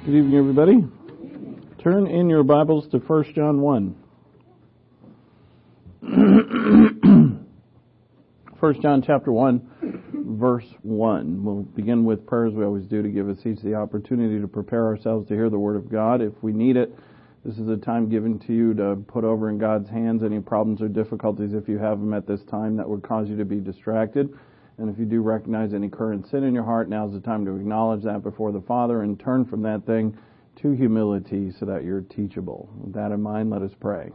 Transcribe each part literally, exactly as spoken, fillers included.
Good evening, everybody. Turn in your Bibles to First John one. First John chapter one, verse one. We'll begin with prayer as we always do to give us each the opportunity to prepare ourselves to hear the Word of God. If we need it, this is a time given to you to put over in God's hands any problems or difficulties, if you have them at this time, that would cause you to be distracted. And if you do recognize any current sin in your heart, now's the time to acknowledge that before the Father and turn from that thing to humility so that you're teachable. With that in mind, let us pray.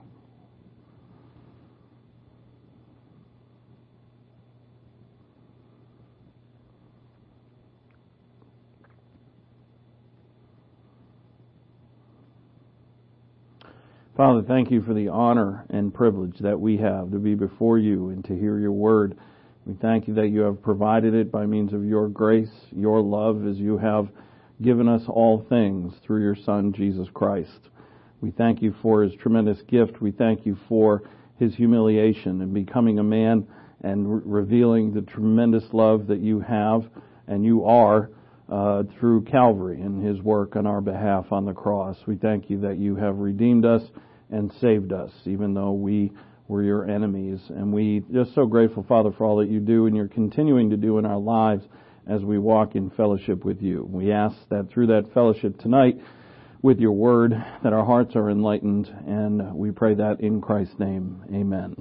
Father, thank you for the honor and privilege that we have to be before you and to hear your word. We thank you that you have provided it by means of your grace, your love, as you have given us all things through your Son, Jesus Christ. We thank you for his tremendous gift. We thank you for his humiliation and becoming a man and re- revealing the tremendous love that you have and you are uh, through Calvary and his work on our behalf on the cross. We thank you that you have redeemed us and saved us, even though we were your enemies. And we just so grateful, Father, for all that you do and you're continuing to do in our lives as we walk in fellowship with you. We ask that through that fellowship tonight with your word, that our hearts are enlightened, and we pray that in Christ's name. Amen.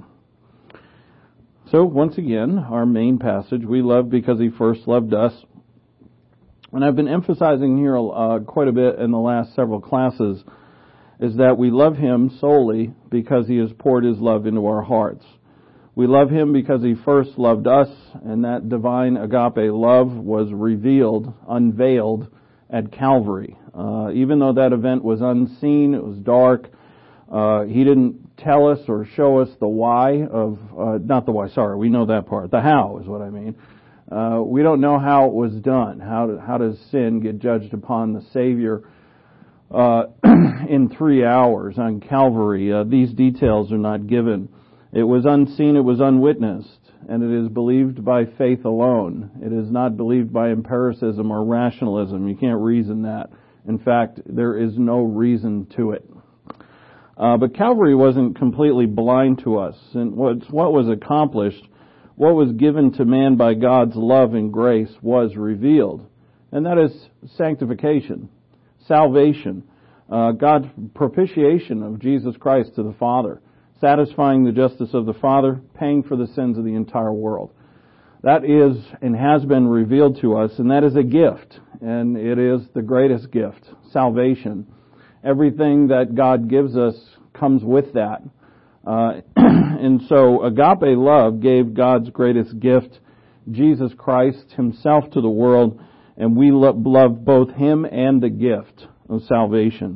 So, once again, our main passage, we love because he first loved us. And I've been emphasizing here uh, quite a bit in the last several classes is that we love him solely because he has poured his love into our hearts. We love him because he first loved us, and that divine agape love was revealed, unveiled at Calvary. Uh, even though that event was unseen, it was dark, uh, he didn't tell us or show us the why of, uh, not the why, sorry, we know that part. The how is what I mean. Uh, we don't know how it was done. How, how does sin get judged upon the Savior Uh, in three hours on Calvary? Uh, these details are not given. It was unseen, it was unwitnessed, and it is believed by faith alone. It is not believed by empiricism or rationalism. You can't reason that. In fact, there is no reason to it. Uh, but Calvary wasn't completely blind to us. And what's, what was accomplished, what was given to man by God's love and grace was revealed. And that is sanctification. Salvation, uh, God's propitiation of Jesus Christ to the Father, satisfying the justice of the Father, paying for the sins of the entire world. That is and has been revealed to us, and that is a gift, and it is the greatest gift, salvation. Everything that God gives us comes with that. Uh, and so agape love gave God's greatest gift, Jesus Christ himself, to the world, and we love both him and the gift of salvation.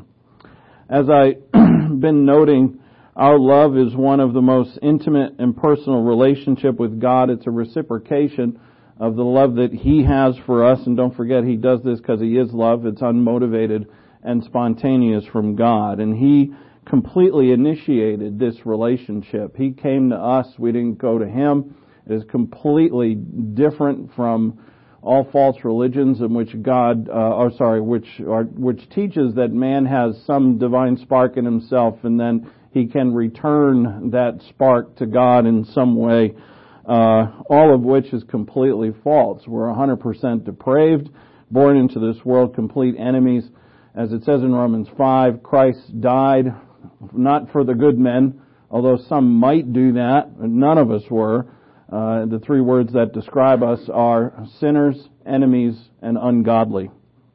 As I've been noting, our love is one of the most intimate and personal relationship with God. It's a reciprocation of the love that he has for us. And don't forget, he does this because he is love. It's unmotivated and spontaneous from God. And he completely initiated this relationship. He came to us. We didn't go to him. It is completely different from all false religions in which God, uh, or sorry, which are, which teaches that man has some divine spark in himself and then he can return that spark to God in some way, uh, all of which is completely false. We're one hundred percent depraved, born into this world, complete enemies. As it says in Romans five, Christ died not for the good men, although some might do that, none of us were. Uh, the three words that describe us are sinners, enemies, and ungodly.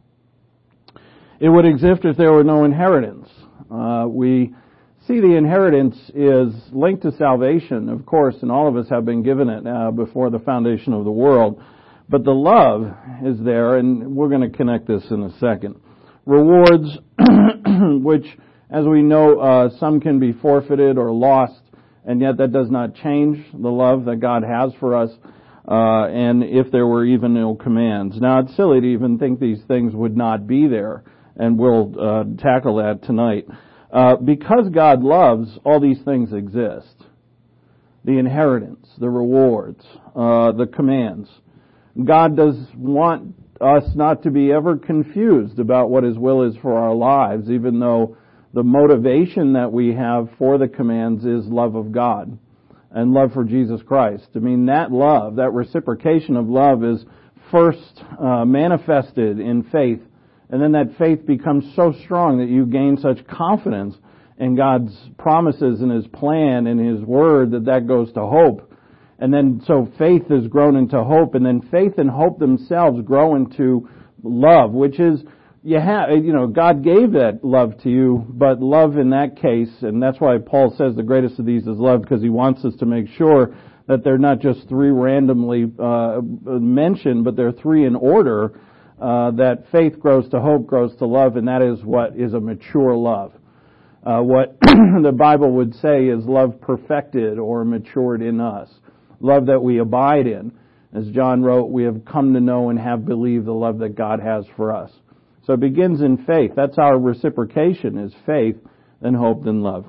It would exist if there were no inheritance. Uh, we see the inheritance is linked to salvation, of course, and all of us have been given it uh, before the foundation of the world. But the love is there, and we're going to connect this in a second. Rewards, which, as we know, uh, some can be forfeited or lost, and yet that does not change the love that God has for us, uh, and if there were even no commands. Now, it's silly to even think these things would not be there, and we'll uh, tackle that tonight. Uh, because God loves, all these things exist. The inheritance, the rewards, uh, the commands. God does want us not to be ever confused about what His will is for our lives, even though the motivation that we have for the commands is love of God and love for Jesus Christ. I mean, that love, that reciprocation of love is first uh, manifested in faith, and then that faith becomes so strong that you gain such confidence in God's promises and His plan and His Word that that goes to hope. And then so faith is grown into hope, and then faith and hope themselves grow into love, which is, you have, you know, God gave that love to you, but love in that case, and that's why Paul says the greatest of these is love, because he wants us to make sure that they're not just three randomly uh, mentioned, but they're three in order, uh, that faith grows to hope, grows to love, and that is what is a mature love. Uh, what the Bible would say is love perfected or matured in us. Love that we abide in. As John wrote, we have come to know and have believed the love that God has for us. So it begins in faith. That's our reciprocation, is faith, then hope, then love.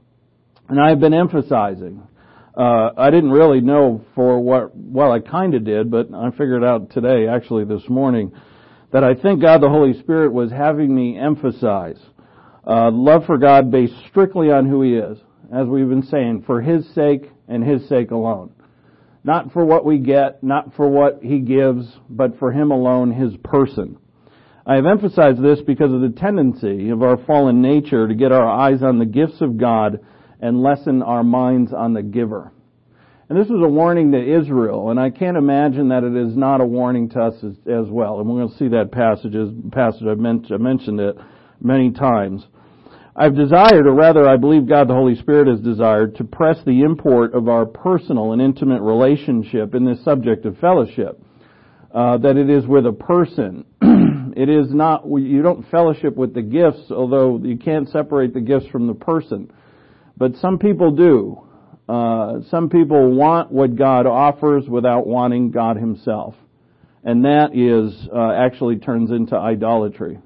And I've been emphasizing, uh, I didn't really know for what, well, I kind of did, but I figured out today, actually this morning, that I think God the Holy Spirit was having me emphasize uh, love for God based strictly on who He is, as we've been saying, for His sake and His sake alone. Not for what we get, not for what He gives, but for Him alone, His person. I have emphasized this because of the tendency of our fallen nature to get our eyes on the gifts of God and lessen our minds on the giver. And this was a warning to Israel, and I can't imagine that it is not a warning to us as, as well. And we're going to see that passage, passage I've mentioned, I mentioned it many times. I've desired, or rather I believe God the Holy Spirit has desired, to press the import of our personal and intimate relationship in this subject of fellowship. Uh, that it is with a person. It is not, you don't fellowship with the gifts, although you can't separate the gifts from the person. But some people do. Uh, some people want what God offers without wanting God Himself. And that is, uh, actually turns into idolatry.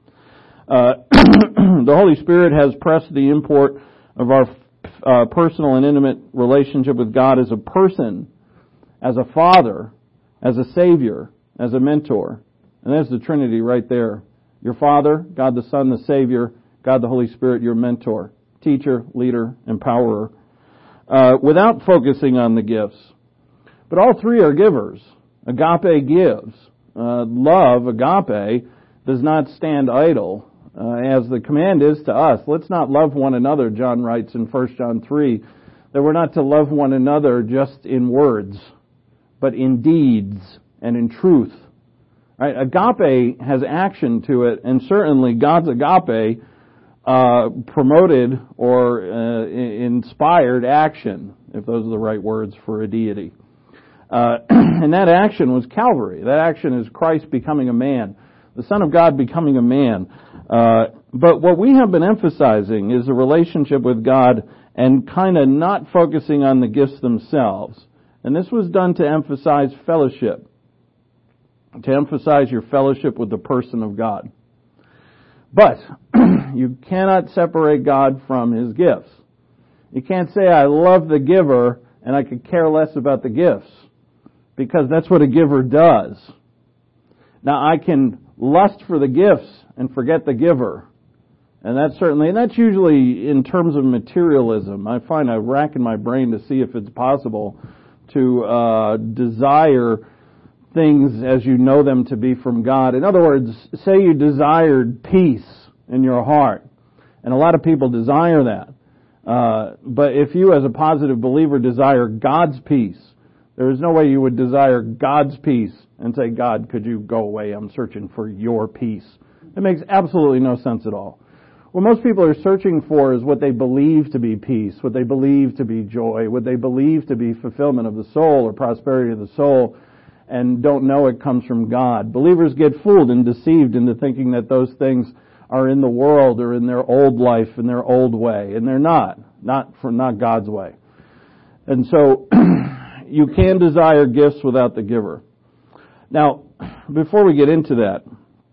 Uh, the Holy Spirit has pressed the import of our uh, personal and intimate relationship with God as a person, as a father, as a Savior, as a mentor. And there's the Trinity right there. Your Father, God the Son, the Savior, God the Holy Spirit, your mentor, teacher, leader, empowerer, uh, without focusing on the gifts. But all three are givers. Agape gives. Uh, love, agape, does not stand idle, uh, as the command is to us. Let's not love one another, John writes in First John three, that we're not to love one another just in words, but in deeds and in truth. Right? Agape has action to it, and certainly God's agape uh, promoted or uh, inspired action, if those are the right words for a deity. Uh, and that action was Calvary. That action is Christ becoming a man, the Son of God becoming a man. Uh, but what we have been emphasizing is the relationship with God and kind of not focusing on the gifts themselves. And this was done to emphasize fellowship, to emphasize your fellowship with the person of God. But you cannot separate God from His gifts. You can't say, I love the giver and I could care less about the gifts, because that's what a giver does. Now, I can lust for the gifts and forget the giver. And that's certainly, and that's usually in terms of materialism. I find I rack in my brain to see if it's possible to uh, desire things as you know them to be from God. In other words, say you desired peace in your heart. And a lot of people desire that. Uh, but if you as a positive believer desire God's peace, there is no way you would desire God's peace and say, God, could you go away? I'm searching for your peace. It makes absolutely no sense at all. What most people are searching for is what they believe to be peace, what they believe to be joy, what they believe to be fulfillment of the soul or prosperity of the soul, and don't know it comes from God. Believers get fooled and deceived into thinking that those things are in the world or in their old life, in their old way, and they're not, not for not God's way. And so you can desire gifts without the giver. Now, before we get into that,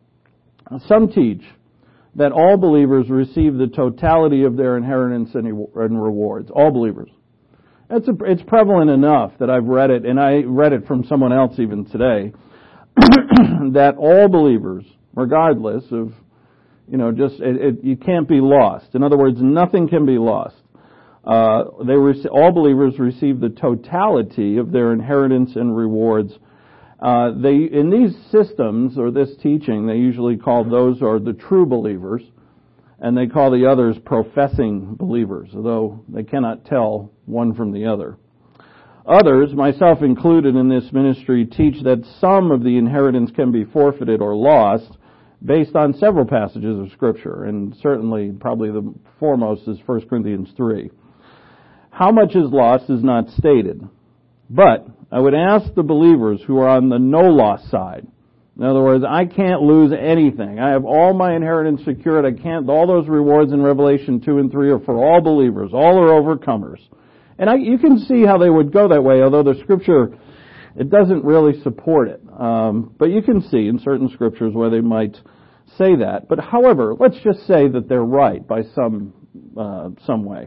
some teach that all believers receive the totality of their inheritance and rewards. All believers. It's, a, it's prevalent enough that I've read it, and I read it from someone else even today, that all believers, regardless of, you know, just, it, it, you can't be lost. In other words, nothing can be lost. Uh, they rec- all believers receive the totality of their inheritance and rewards. Uh, they, in these systems, or this teaching, they usually call those are the true believers, and they call the others professing believers, although they cannot tell one from the other. Others, myself included in this ministry, teach that some of the inheritance can be forfeited or lost based on several passages of Scripture, and certainly probably the foremost is First Corinthians three. How much is lost is not stated, but I would ask the believers who are on the no-loss side. In other words, I can't lose anything. I have all my inheritance secured. I can't, all those rewards in Revelation two and three are for all believers. All are overcomers. And I, you can see how they would go that way, although the Scripture, it doesn't really support it. Um, but you can see in certain Scriptures where they might say that. But however, let's just say that they're right by some, uh, some way.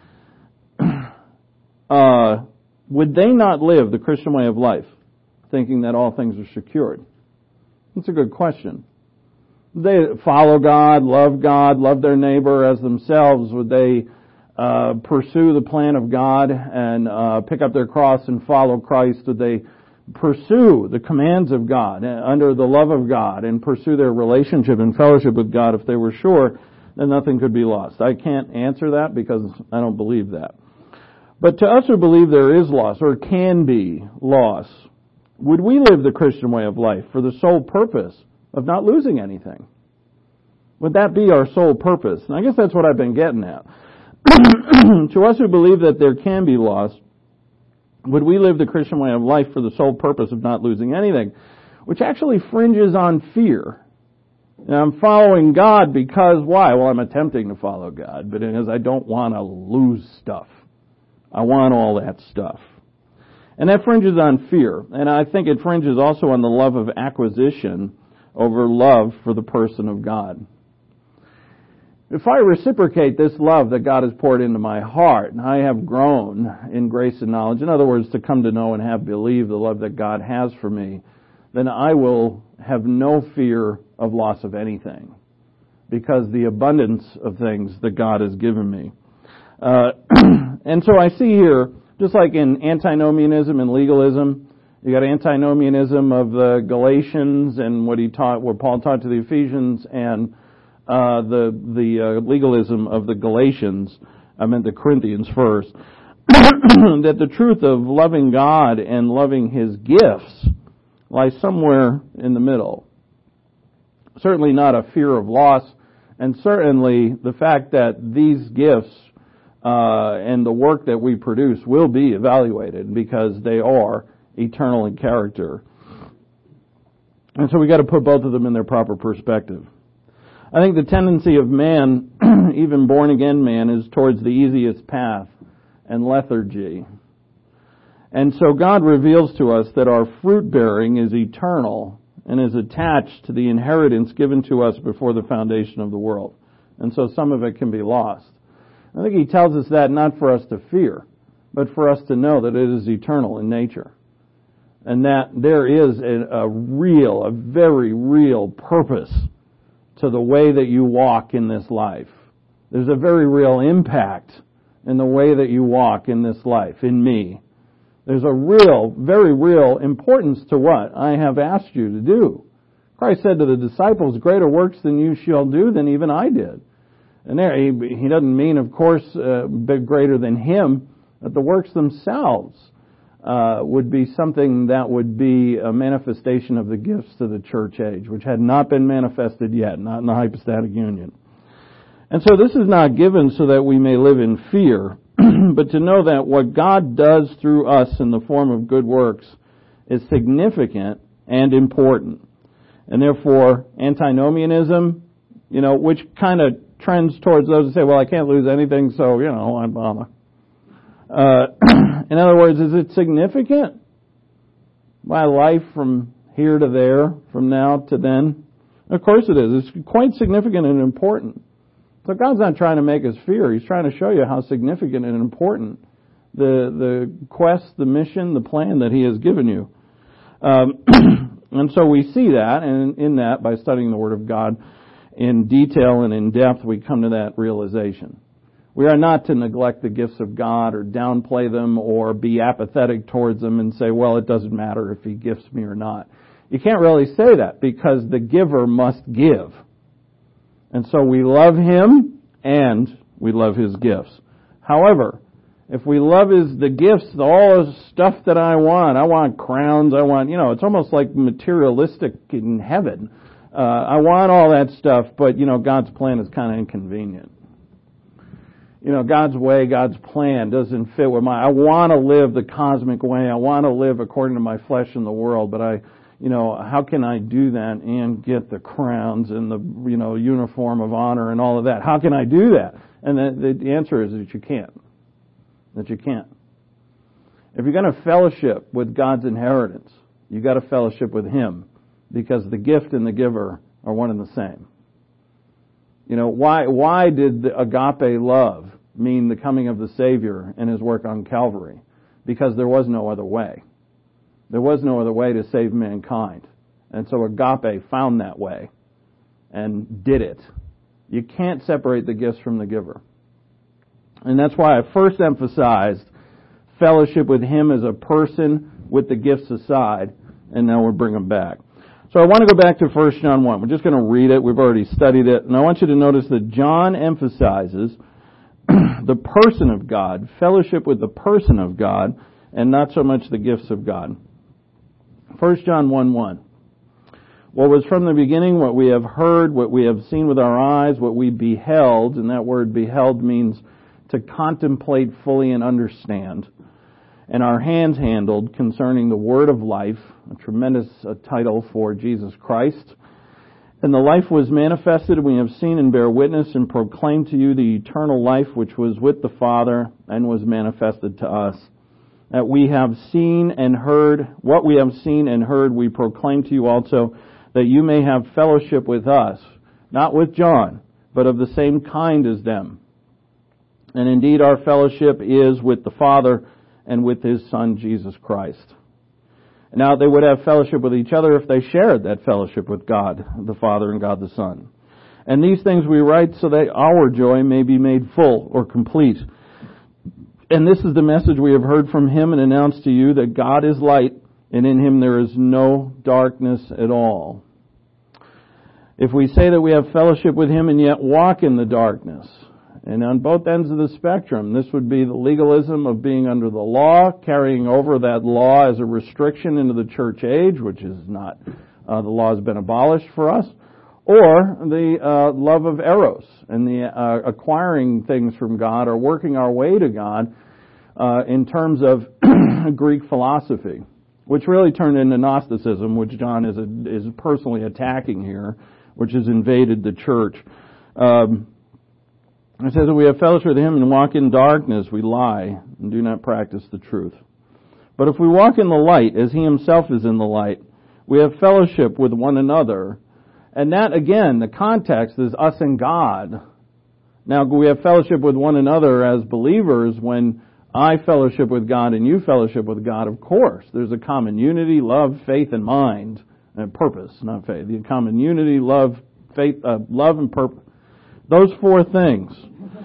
Uh, would they not live the Christian way of life, thinking that all things are secured? That's a good question. Would they follow God, love God, love their neighbor as themselves? Would they uh, pursue the plan of God and uh, pick up their cross and follow Christ? Would they pursue the commands of God under the love of God and pursue their relationship and fellowship with God? If they were sure, then nothing could be lost. I can't answer that because I don't believe that. But to us who believe there is loss, or can be loss, would we live the Christian way of life for the sole purpose of not losing anything? Would that be our sole purpose? And I guess that's what I've been getting at. To us who believe that there can be loss, would we live the Christian way of life for the sole purpose of not losing anything? Which actually fringes on fear. And I'm following God because, why? Well, I'm attempting to follow God, but it is I don't want to lose stuff. I want all that stuff. And that fringes on fear. And I think it fringes also on the love of acquisition over love for the person of God. If I reciprocate this love that God has poured into my heart, and I have grown in grace and knowledge, in other words, to come to know and have believed the love that God has for me, then I will have no fear of loss of anything, because the abundance of things that God has given me. Uh, and so I see here, just like in antinomianism and legalism, you got antinomianism of the Galatians and what he taught, what Paul taught to the Ephesians, and uh, the the uh, legalism of the Galatians. I meant the Corinthians first. That the truth of loving God and loving His gifts lies somewhere in the middle. Certainly not a fear of loss, and certainly the fact that these gifts Uh, and the work that we produce will be evaluated because they are eternal in character. And so we got to put both of them in their proper perspective. I think the tendency of man, even born again man, is towards the easiest path and lethargy. And so God reveals to us that our fruit bearing is eternal and is attached to the inheritance given to us before the foundation of the world. And so some of it can be lost. I think he tells us that not for us to fear, but for us to know that it is eternal in nature. And that there is a, a real, a very real purpose to the way that you walk in this life. There's a very real impact in the way that you walk in this life, in me. There's a real, very real importance to what I have asked you to do. Christ said to the disciples, greater works than you shall do than even I did. And there, he, he doesn't mean, of course, uh, bit greater than him, but the works themselves uh, would be something that would be a manifestation of the gifts to the church age, which had not been manifested yet, not in the hypostatic union. And so this is not given so that we may live in fear, but to know that what God does through us in the form of good works is significant and important. And therefore, antinomianism, you know, which kind of trends towards those who say, well, I can't lose anything, so, you know, I'm bummer. Uh, in other words, is it significant? My life from here to there, from now to then? Of course it is. It's quite significant and important. So God's not trying to make us fear. He's trying to show you how significant and important the the quest, the mission, the plan that He has given you. Um, And so we see that, and in that, by studying the Word of God in detail and in depth, we come to that realization. We are not to neglect the gifts of God or downplay them or be apathetic towards them and say, well, it doesn't matter if He gifts me or not. You can't really say that because the giver must give. And so we love Him and we love His gifts. However, if we love His the gifts, all the stuff that I want, I want crowns, I want, you know, it's almost like materialistic in heaven. Uh, I want all that stuff, but, you know, God's plan is kind of inconvenient. You know, God's way, God's plan doesn't fit with my, I want to live the cosmic way, I want to live according to my flesh in the world, but I, you know, how can I do that and get the crowns and the, you know, uniform of honor and all of that? How can I do that? And the, the answer is that you can't. That you can't. If you're going to fellowship with God's inheritance, you've got to fellowship with Him, because the gift and the giver are one and the same. You know, why why did the agape love mean the coming of the Savior and His work on Calvary? Because there was no other way. There was no other way to save mankind. And so agape found that way and did it. You can't separate the gifts from the giver. And that's why I first emphasized fellowship with Him as a person with the gifts aside, and now we'll bring them back. So I want to go back to First John one. We're just going to read it. We've already studied it. And I want you to notice that John emphasizes the person of God, fellowship with the person of God, and not so much the gifts of God. First John one one. What was from the beginning, what we have heard, what we have seen with our eyes, what we beheld, and that word beheld means to contemplate fully and understand, and our hands handled concerning the word of life, a tremendous uh, title for Jesus Christ. And the life was manifested, and we have seen and bear witness and proclaim to you the eternal life which was with the Father and was manifested to us. That we have seen and heard, what we have seen and heard we proclaim to you also, that you may have fellowship with us, not with John, but of the same kind as them. And indeed our fellowship is with the Father and with His Son, Jesus Christ. Now they would have fellowship with each other if they shared that fellowship with God the Father and God the Son. And these things we write so that our joy may be made full or complete. And this is the message we have heard from Him and announced to you, that God is light, and in Him there is no darkness at all. If we say that we have fellowship with Him and yet walk in the darkness, and on both ends of the spectrum, this would be the legalism of being under the law, carrying over that law as a restriction into the church age, which is not, uh, the law has been abolished for us, or the uh, love of eros and the uh, acquiring things from God or working our way to God uh, in terms of Greek philosophy, which really turned into Gnosticism, which John is a, is personally attacking here, which has invaded the church. Um, It says that we have fellowship with Him and walk in darkness, we lie and do not practice the truth. But if we walk in the light, as He Himself is in the light, we have fellowship with one another. And that, again, the context is us and God. Now, we have fellowship with one another as believers when I fellowship with God and you fellowship with God, of course. There's a common unity, love, faith, and mind. And purpose, not faith. The common unity, love, faith, uh, love, and purpose. Those four things.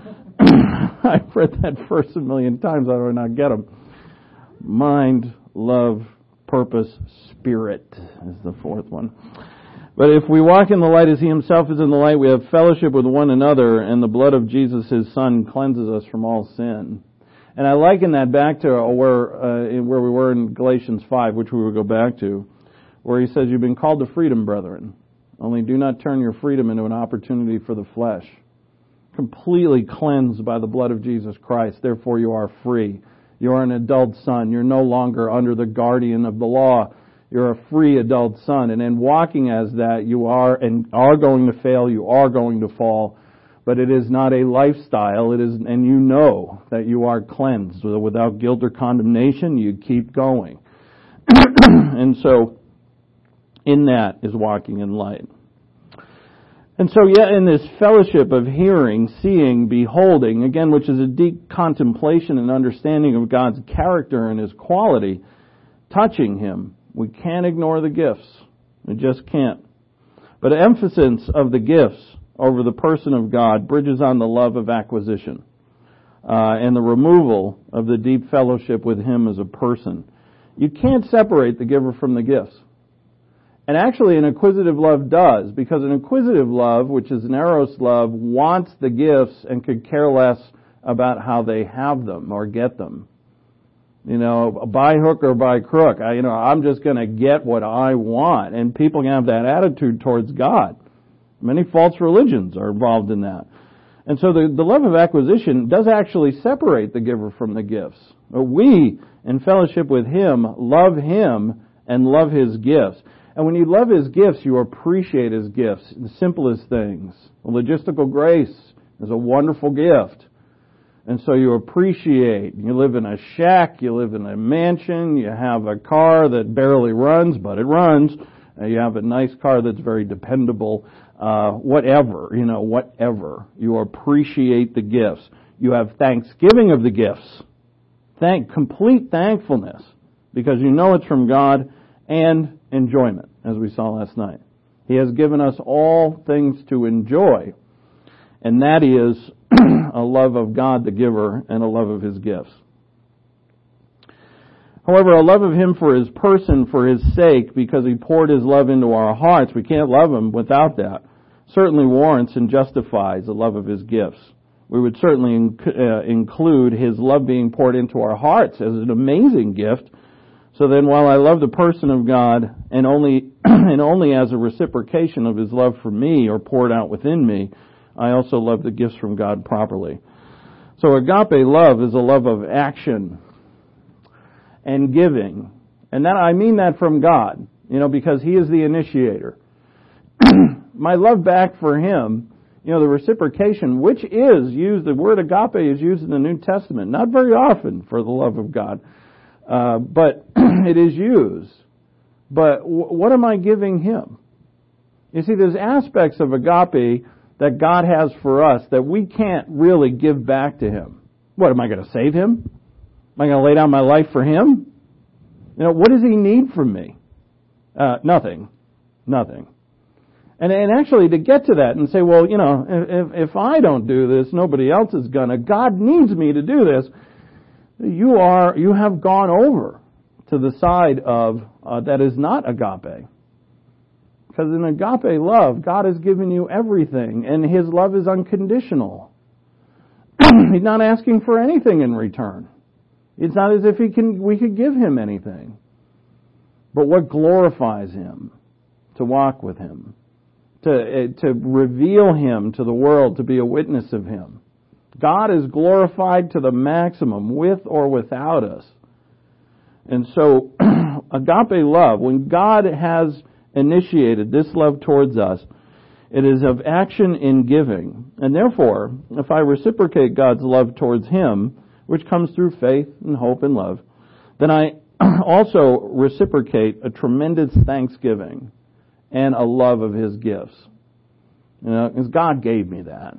I've read that verse a million times. I do not get them. Mind, love, purpose, spirit is the fourth one. But if we walk in the light as He Himself is in the light, we have fellowship with one another, and the blood of Jesus, His Son, cleanses us from all sin. And I liken that back to where uh, where we were in Galatians five, which we will go back to, where he says, you've been called to freedom, brethren. Only do not turn your freedom into an opportunity for the flesh. Completely cleansed by the blood of Jesus Christ. Therefore you are free. You are an adult son. You're no longer under the guardian of the law. You're a free adult son. And in walking as that, you are and are going to fail. You are going to fall. But it is not a lifestyle. It is, and you know that you are cleansed. Without guilt or condemnation, you keep going. And so, in that is walking in light. And so, yet in this fellowship of hearing, seeing, beholding, again, which is a deep contemplation and understanding of God's character and His quality, touching Him, we can't ignore the gifts. It just can't. But emphasis of the gifts over the person of God bridges on the love of acquisition uh, and the removal of the deep fellowship with Him as a person. You can't separate the giver from the gifts. And actually an acquisitive love does, because an acquisitive love, which is an eros love, wants the gifts and could care less about how they have them or get them. You know, by hook or by crook. I, you know, I'm just going to get what I want. And people can have that attitude towards God. Many false religions are involved in that. And so the, the love of acquisition does actually separate the giver from the gifts. We, in fellowship with Him, love Him and love His gifts. And when you love His gifts, you appreciate His gifts, the simplest things. Logistical grace is a wonderful gift. And so you appreciate, you live in a shack, you live in a mansion, you have a car that barely runs, but it runs. You have a nice car that's very dependable. Uh, whatever, you know, whatever. You appreciate the gifts. You have thanksgiving of the gifts. Thank, complete thankfulness, because you know it's from God, and enjoyment, as we saw last night. He has given us all things to enjoy, and that is a love of God, the giver, and a love of His gifts. However, a love of Him for His person, for His sake, because He poured His love into our hearts, we can't love Him without that, certainly warrants and justifies the love of His gifts. We would certainly inc- uh, include His love being poured into our hearts as an amazing gift. So then while I love the person of God, and only and only as a reciprocation of His love for me or poured out within me, I also love the gifts from God properly. So agape love is a love of action and giving. And that I mean that from God, you know, because He is the initiator. My love back for Him, you know, the reciprocation, which is used, the word agape is used in the New Testament, not very often for the love of God, uh, but it is used. But w- what am I giving Him? You see, there's aspects of agape that God has for us that we can't really give back to Him. What, am I going to save Him? Am I going to lay down my life for Him? You know, what does He need from me? Uh, nothing. Nothing. And, and actually to get to that and say, well, you know, if, if I don't do this, nobody else is gonna. God needs me to do this. You are, you have gone over to the side of, uh, that is not agape. Because in agape love, God has given you everything, and His love is unconditional. He's not asking for anything in return. It's not as if he can, we could give Him anything. But what glorifies Him? To walk with Him. To, uh, to reveal Him to the world, to be a witness of Him. God is glorified to the maximum, with or without us. And so, agape love, when God has initiated this love towards us, it is of action in giving. And therefore, if I reciprocate God's love towards Him, which comes through faith and hope and love, then I also reciprocate a tremendous thanksgiving and a love of His gifts. You know, because God gave me that.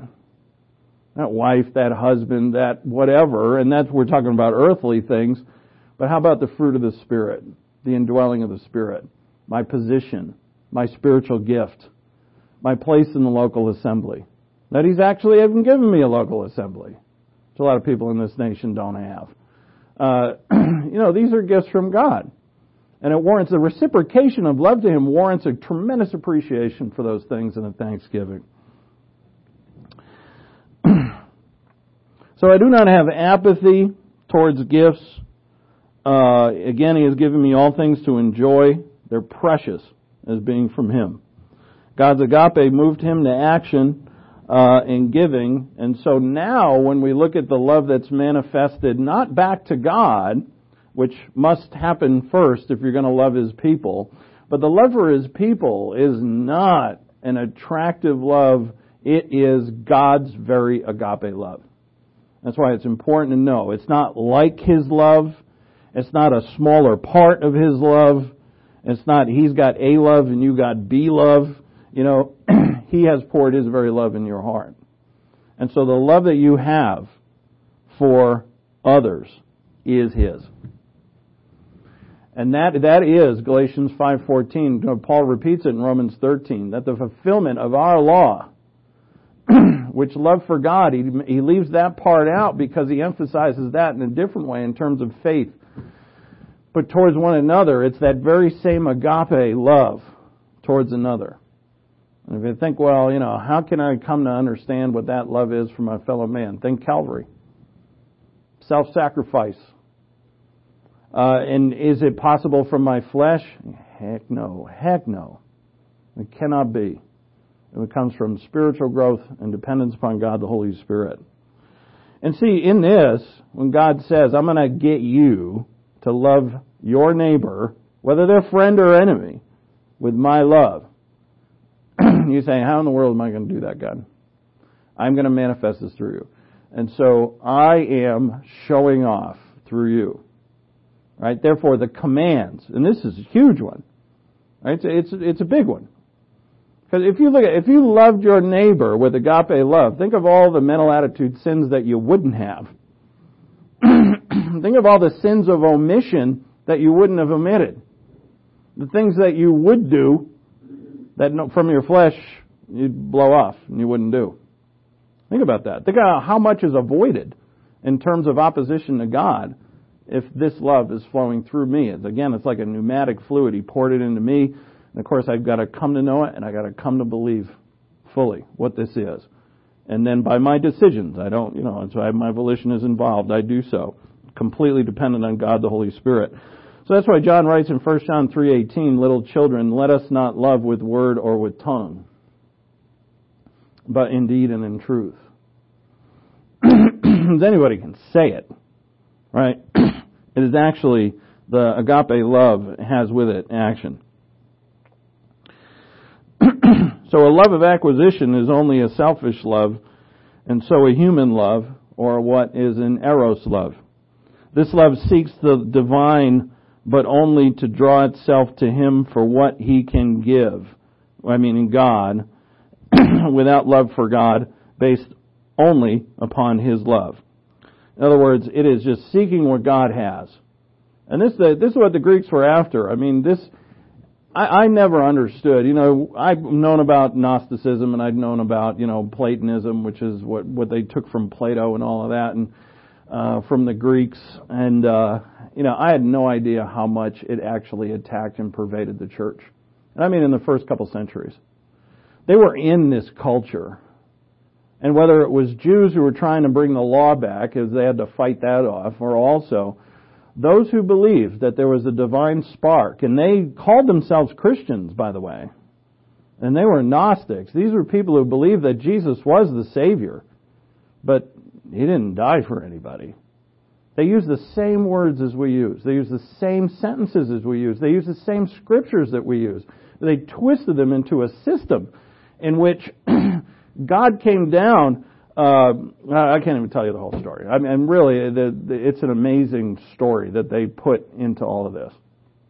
That wife, that husband, that whatever, and that's, we're talking about earthly things, but how about the fruit of the Spirit, the indwelling of the Spirit, my position, my spiritual gift, my place in the local assembly, that He's actually even given me a local assembly, which a lot of people in this nation don't have. Uh, you know, these are gifts from God. And it warrants, the reciprocation of love to Him warrants a tremendous appreciation for those things and a thanksgiving. So I do not have apathy towards gifts. Uh, again, He has given me all things to enjoy. They're precious as being from Him. God's agape moved Him to action uh, in giving. And so now when we look at the love that's manifested not back to God, which must happen first if you're going to love His people, but the love for His people is not an attractive love. It is God's very agape love. That's why it's important to know. It's not like His love. It's not a smaller part of His love. It's not He's got A love and you got B love. You know, He has poured His very love in your heart. And so the love that you have for others is His. And that that is Galatians five fourteen. Paul repeats it in Romans thirteen, that the fulfillment of our law, which love for God, he, he leaves that part out because he emphasizes that in a different way in terms of faith. But towards one another, it's that very same agape love towards another. And if you think, well, you know, how can I come to understand what that love is for my fellow man? Think Calvary. Self-sacrifice. Uh, and is it possible from my flesh? Heck no. Heck no. It cannot be. It comes from spiritual growth and dependence upon God, the Holy Spirit. And see, in this, when God says, I'm going to get you to love your neighbor, whether they're friend or enemy, with my love, you say, how in the world am I going to do that, God? I'm going to manifest this through you. And so I am showing off through you. Right? Therefore, the commands, and this is a huge one. Right? It's, it's, it's a big one. Because if you look at, if you loved your neighbor with agape love, think of all the mental attitude sins that you wouldn't have. Think of all the sins of omission that you wouldn't have omitted. The things that you would do that from your flesh you'd blow off and you wouldn't do. Think about that. Think about how much is avoided in terms of opposition to God if this love is flowing through me. It's, again, it's like a pneumatic fluid. He poured it into me. And of course, I've got to come to know it, and I've got to come to believe fully what this is. And then by my decisions, I don't, you know, and so I, my volition is involved. I do so. Completely dependent on God, the Holy Spirit. So that's why John writes in First John three eighteen, little children, let us not love with word or with tongue, but in deed and in truth. Anybody can say it, right? It is actually the agape love has with it action. So a love of acquisition is only a selfish love, and so a human love, or what is an eros love. This love seeks the divine, but only to draw itself to Him for what He can give. I mean, in God, without love for God, based only upon His love. In other words, it is just seeking what God has. And this, this is what the Greeks were after. I mean, this, I, I never understood. You know, I've known about Gnosticism and I'd known about, you know, Platonism, which is what, what they took from Plato and all of that, and uh, from the Greeks. And, uh, you know, I had no idea how much it actually attacked and pervaded the church. And I mean in the first couple centuries. They were in this culture. And whether it was Jews who were trying to bring the law back, as they had to fight that off, or also those who believed that there was a divine spark, and they called themselves Christians, by the way, and they were Gnostics. These were people who believed that Jesus was the Savior, but He didn't die for anybody. They used the same words as we use. They used the same sentences as we use. They used the same scriptures that we use. They twisted them into a system in which God came down. Uh, I can't even tell you the whole story. I mean, really, the, the, it's an amazing story that they put into all of this.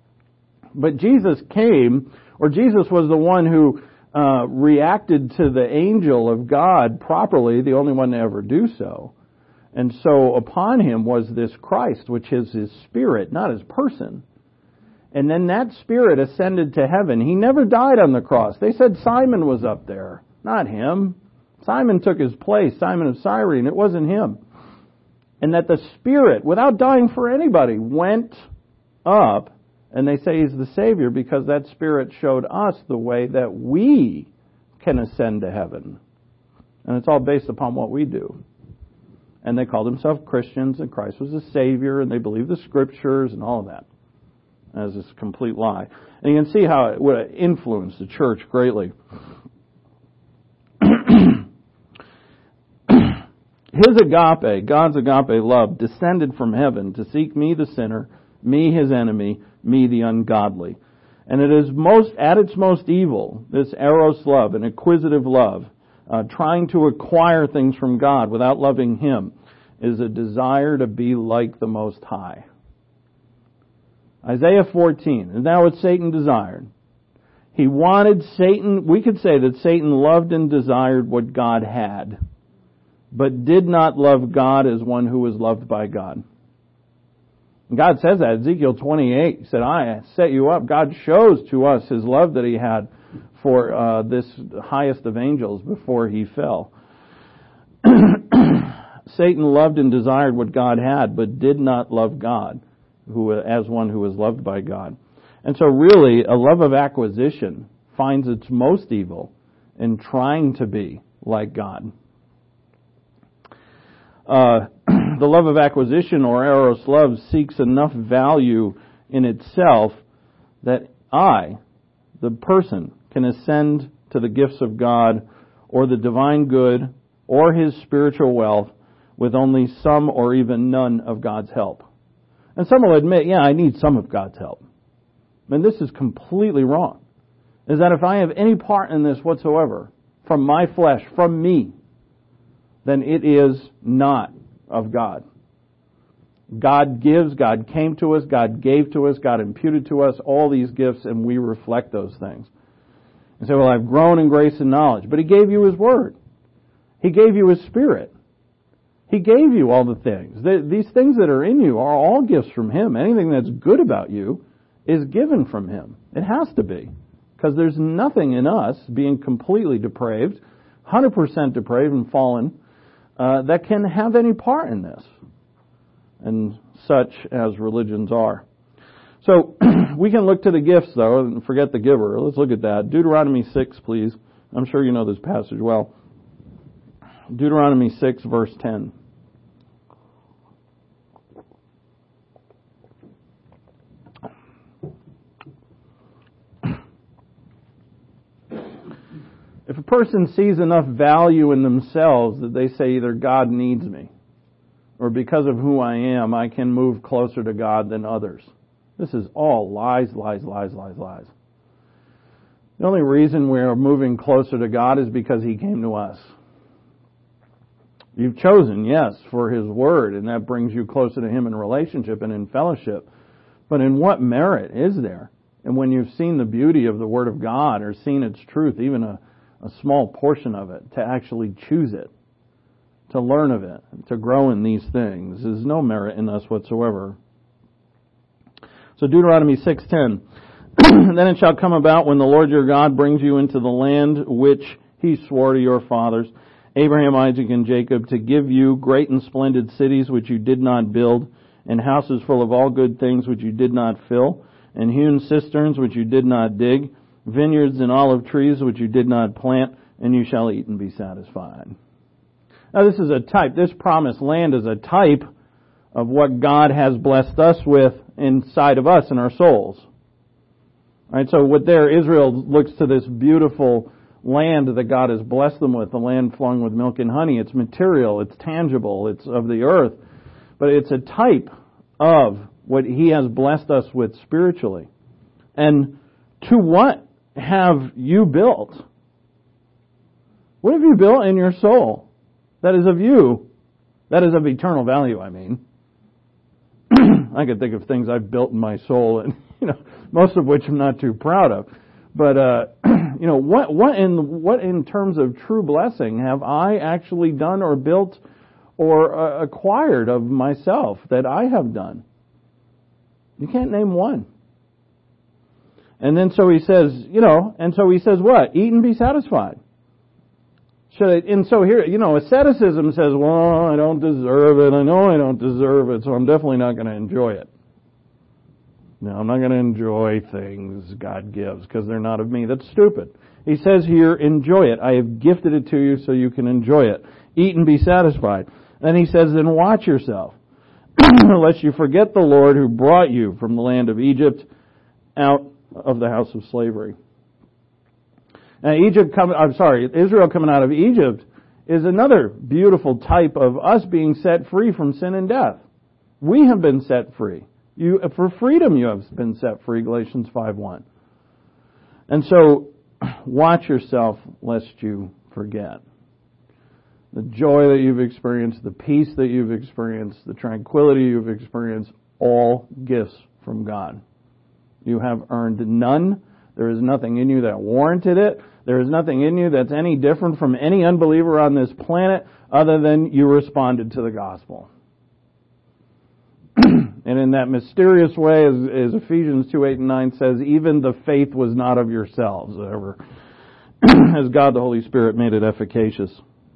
But Jesus came, or Jesus was the one who uh, reacted to the angel of God properly, the only one to ever do so. And so upon Him was this Christ, which is His Spirit, not His person. And then that Spirit ascended to heaven. He never died on the cross. They said Simon was up there, not Him. Simon took His place, Simon of Cyrene. It wasn't Him. And that the Spirit, without dying for anybody, went up, and they say He's the Savior because that Spirit showed us the way that we can ascend to heaven. And it's all based upon what we do. And they called themselves Christians, and Christ was the Savior, and they believed the Scriptures and all of that. As this complete lie. And you can see how it would influence the church greatly. His agape, God's agape love, descended from heaven to seek me, the sinner, me, His enemy, me, the ungodly. And it is most, at its most evil, this eros love, an acquisitive love, uh, trying to acquire things from God without loving Him, is a desire to be like the Most High. Isaiah fourteen, and that what Satan desired. He wanted Satan, we could say that Satan loved and desired what God had, but did not love God as one who was loved by God. And God says that, Ezekiel twenty-eight, He said, I set you up. God shows to us His love that He had for uh, this highest of angels before He fell. Satan loved and desired what God had, but did not love God who as one who was loved by God. And so really, a love of acquisition finds its most evil in trying to be like God. Uh, the love of acquisition, or eros love, seeks enough value in itself that I, the person, can ascend to the gifts of God or the divine good or His spiritual wealth with only some or even none of God's help. And some will admit, yeah, I need some of God's help. And this is completely wrong. Is that if I have any part in this whatsoever, from my flesh, from me, then it is not of God. God gives, God came to us, God gave to us, God imputed to us all these gifts, and we reflect those things. And say, well, I've grown in grace and knowledge. But He gave you His Word. He gave you His Spirit. He gave you all the things. These things that are in you are all gifts from Him. Anything that's good about you is given from Him. It has to be. Because there's nothing in us, being completely depraved, one hundred percent depraved and fallen, uh, that can have any part in this. And such as religions are. So, we can look to the gifts, though, and forget the giver. Let's look at that. Deuteronomy six, please. I'm sure you know this passage well. Deuteronomy six, verse ten. If a person sees enough value in themselves that they say either God needs me or because of who I am, I can move closer to God than others. This is all lies, lies, lies, lies, lies. The only reason we're moving closer to God is because He came to us. You've chosen, yes, for His Word, and that brings you closer to Him in relationship and in fellowship. But in what merit is there? And when you've seen the beauty of the Word of God or seen its truth, even a, a small portion of it, to actually choose it, to learn of it, to grow in these things, is no merit in us whatsoever. So Deuteronomy six ten, then it shall come about when the Lord your God brings you into the land which He swore to your fathers, Abraham, Isaac, and Jacob, to give you great and splendid cities which you did not build, and houses full of all good things which you did not fill, and hewn cisterns which you did not dig, vineyards and olive trees which you did not plant, and you shall eat and be satisfied. Now this is a type, this promised land is a type of what God has blessed us with inside of us in our souls. All right, so what there, Israel looks to this beautiful land that God has blessed them with, the land flowing with milk and honey. It's material, it's tangible, it's of the earth, but it's a type of what He has blessed us with spiritually. And to what have you built? What have you built in your soul that is of you, that is of eternal value, I mean? I can think of things I've built in my soul, and you know, most of which I'm not too proud of. But uh, you know, what what in what in terms of true blessing have I actually done or built or uh, acquired of myself that I have done? You can't name one. And then so he says, you know, and so he says what? Eat and be satisfied. Should I, and so here, you know, asceticism says, well, I don't deserve it. I know I don't deserve it, so I'm definitely not going to enjoy it. No, I'm not going to enjoy things God gives because they're not of me. That's stupid. He says here, enjoy it. I have gifted it to you so you can enjoy it. Eat and be satisfied. Then he says, then watch yourself, lest you forget the Lord who brought you from the land of Egypt out of the house of slavery. Now, Egypt coming, I'm sorry, Israel coming out of Egypt is another beautiful type of us being set free from sin and death. We have been set free. You, for freedom you have been set free, Galatians five one. And so, watch yourself lest you forget. The joy that you've experienced, the peace that you've experienced, the tranquility you've experienced, all gifts from God. You have earned none. There is nothing in you that warranted it. There is nothing in you that's any different from any unbeliever on this planet other than you responded to the gospel. And in that mysterious way, as, as Ephesians two, eight, and nine says, even the faith was not of yourselves, ever, as God the Holy Spirit made it efficacious.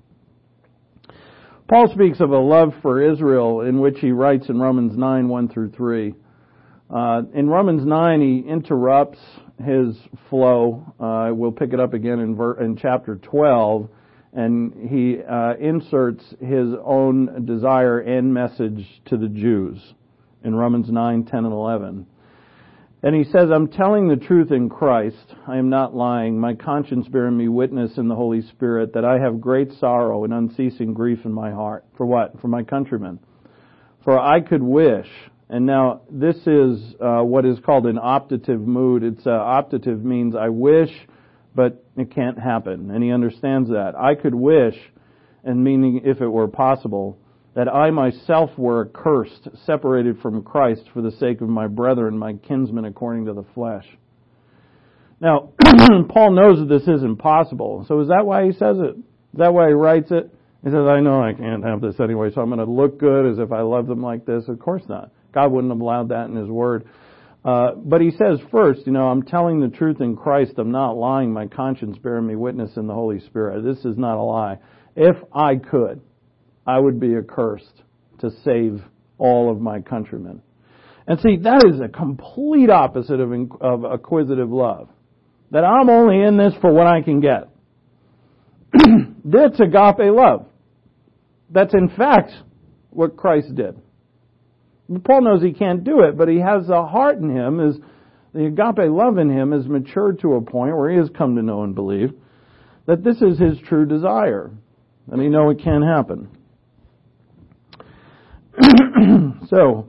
Paul speaks of a love for Israel in which he writes in Romans nine, one through three. Uh, in Romans nine, he interrupts his flow. Uh, we'll pick it up again in, ver- in chapter twelve, and he uh, inserts his own desire and message to the Jews in Romans nine, ten, and eleven. And he says, I'm telling the truth in Christ. I am not lying. My conscience bearing me witness in the Holy Spirit that I have great sorrow and unceasing grief in my heart. For what? For my countrymen. For I could wish, and now this is uh, what is called an optative mood. It's uh, optative means I wish, but it can't happen. And he understands that. I could wish, and meaning if it were possible, that I myself were accursed, separated from Christ for the sake of my brethren, my kinsmen according to the flesh. Now, Paul knows that this isn't possible. So is that why he says it? Is that why he writes it? He says, I know I can't have this anyway, so I'm going to look good as if I love them like this. Of course not. God wouldn't have allowed that in His Word. Uh, but he says first, you know, I'm telling the truth in Christ. I'm not lying. My conscience bearing me witness in the Holy Spirit. This is not a lie. If I could, I would be accursed to save all of my countrymen. And see, that is a complete opposite of, of acquisitive love. That I'm only in this for what I can get. That's agape love. That's in fact what Christ did. Paul knows he can't do it, but he has a heart in him, is the agape love in him is matured to a point where he has come to know and believe that this is his true desire. And he knows it can happen. So,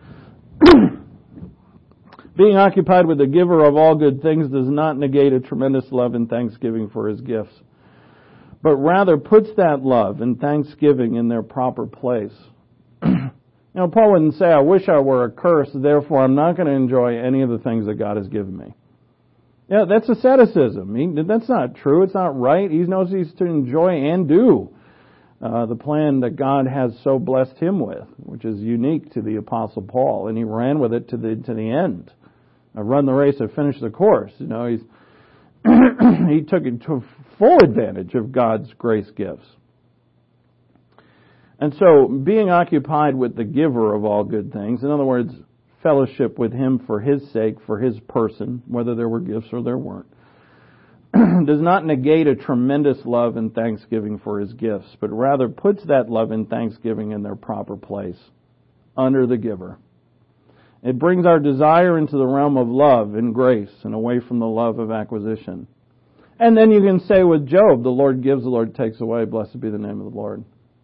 being occupied with the giver of all good things does not negate a tremendous love and thanksgiving for His gifts, but rather puts that love and thanksgiving in their proper place. You know, Paul wouldn't say, I wish I were accursed, therefore I'm not going to enjoy any of the things that God has given me. Yeah, that's asceticism. He, that's not true. It's not right. He knows he's to enjoy and do uh, the plan that God has so blessed him with, which is unique to the Apostle Paul, and he ran with it to the to the end. I run the race, I finished the course. You know, he's he took it to full advantage of God's grace gifts. And so, being occupied with the giver of all good things, in other words, fellowship with Him for His sake, for His person, whether there were gifts or there weren't, does not negate a tremendous love and thanksgiving for His gifts, but rather puts that love and thanksgiving in their proper place, under the giver. It brings our desire into the realm of love and grace and away from the love of acquisition. And then you can say with Job, the Lord gives, the Lord takes away, blessed be the name of the Lord.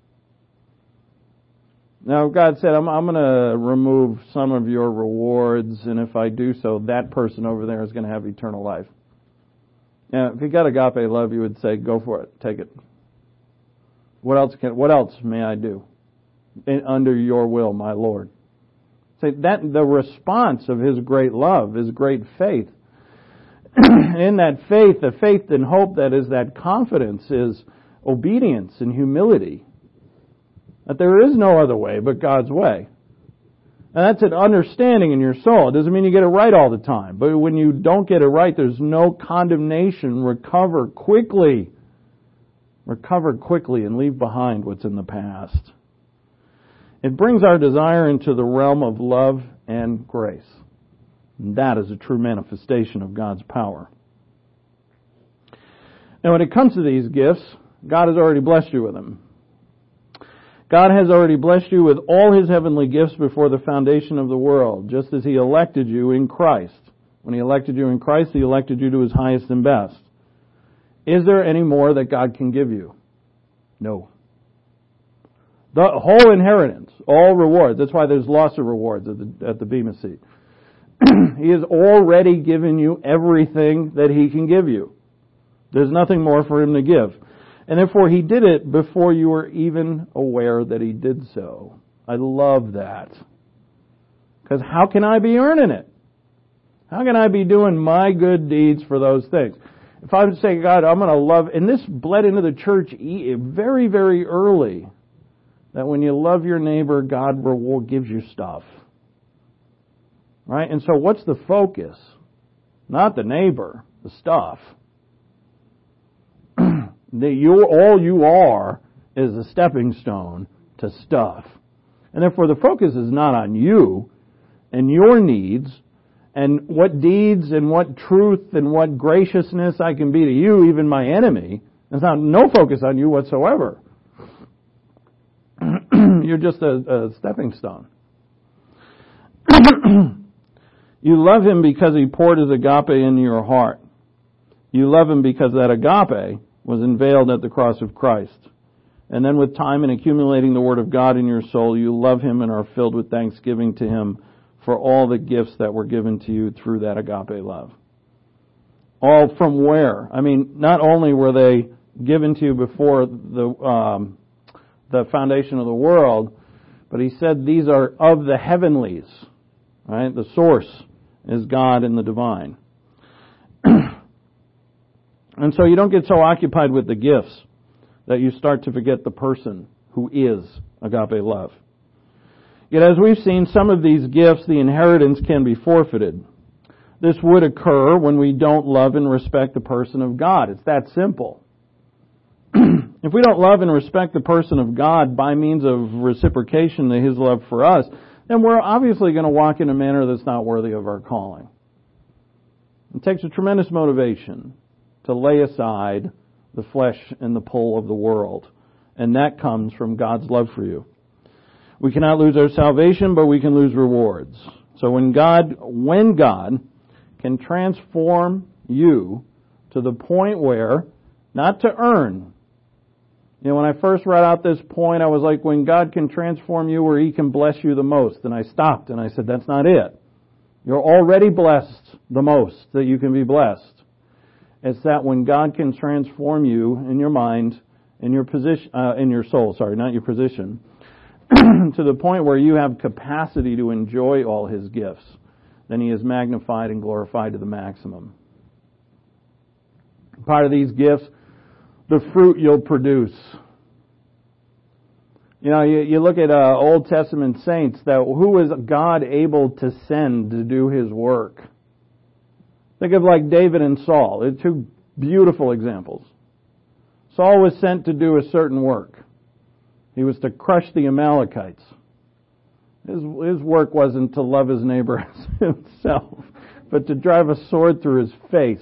Now, God said, I'm, I'm going to remove some of your rewards, and if I do so, that person over there is going to have eternal life. Now, if you got agape love, you would say, go for it, take it. What else can? What else may I do? In, under your will, my Lord. Say that the response of His great love is great faith. In that faith, the faith and hope that is that confidence is obedience and humility. That there is no other way but God's way. And that's an understanding in your soul. It doesn't mean you get it right all the time. But when you don't get it right, there's no condemnation. Recover quickly. Recover quickly and leave behind what's in the past. It brings our desire into the realm of love and grace. And that is a true manifestation of God's power. Now when it comes to these gifts, God has already blessed you with them. God has already blessed you with all His heavenly gifts before the foundation of the world, just as He elected you in Christ. When He elected you in Christ, He elected you to His highest and best. Is there any more that God can give you? No. The whole inheritance, all rewards. That's why there's lots of rewards at the, at the Bema seat. He has already given you everything that He can give you. There's nothing more for Him to give. And therefore, He did it before you were even aware that He did so. I love that. Because how can I be earning it? How can I be doing my good deeds for those things? If I would say, God, I'm going to love, and this bled into the church very, very early. that when you love your neighbor, God reward gives you stuff. Right? And so what's the focus? Not the neighbor, the stuff. that you all you are is a stepping stone to stuff. And therefore the focus is not on you and your needs and what deeds and what truth and what graciousness I can be to you, even my enemy. There's not no focus on you whatsoever. You're just a, a stepping stone. You love him because he poured his agape into your heart. You love him because that agape was unveiled at the cross of Christ. And then with time and accumulating the Word of God in your soul, you love him and are filled with thanksgiving to him for all the gifts that were given to you through that agape love. All from where? I mean, not only were they given to you before the um, the foundation of the world, but he said these are of the heavenlies. Right? The source is God and the divine. And so you don't get so occupied with the gifts that you start to forget the person who is agape love. Yet as we've seen, some of these gifts, the inheritance can be forfeited. This would occur when we don't love and respect the person of God. It's that simple. If we don't love and respect the person of God by means of reciprocation to his love for us, then we're obviously going to walk in a manner that's not worthy of our calling. It takes a tremendous motivation to lay aside the flesh and the pull of the world. And that comes from God's love for you. We cannot lose our salvation, but we can lose rewards. So when God, when God can transform you to the point where, not to earn. You know, when I first read out this point, I was like, when God can transform you where he can bless you the most. And I stopped and I said, that's not it. You're already blessed the most that you can be blessed. It's that when God can transform you in your mind, in your position, uh, in your soul, sorry, not your position, to the point where you have capacity to enjoy all his gifts, then he is magnified and glorified to the maximum. Part of these gifts, the fruit you'll produce. You know, you, you look at uh, Old Testament saints, that who was God able to send to do his work? Think of like David and Saul. They're two beautiful examples. Saul was sent to do a certain work. He was to crush the Amalekites. His, his work wasn't to love his neighbor as himself, but to drive a sword through his face.